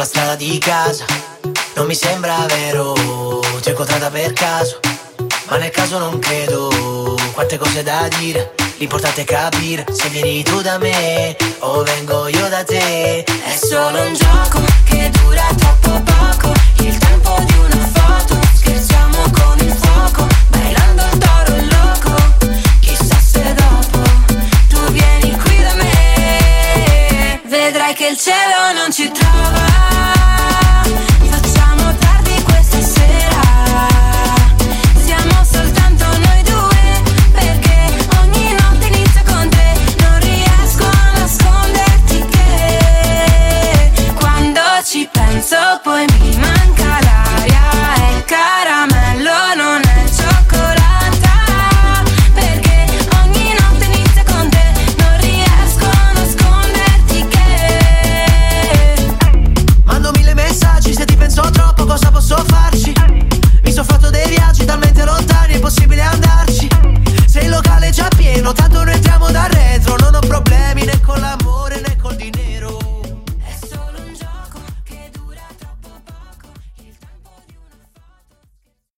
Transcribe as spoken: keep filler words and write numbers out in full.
sulla strada di casa. Non mi sembra vero, ti ho incontrata per caso, ma nel caso non credo. Quante cose da dire, l'importante è capire se vieni tu da me o vengo io da te. È solo un gioco che dura troppo poco, il tempo di una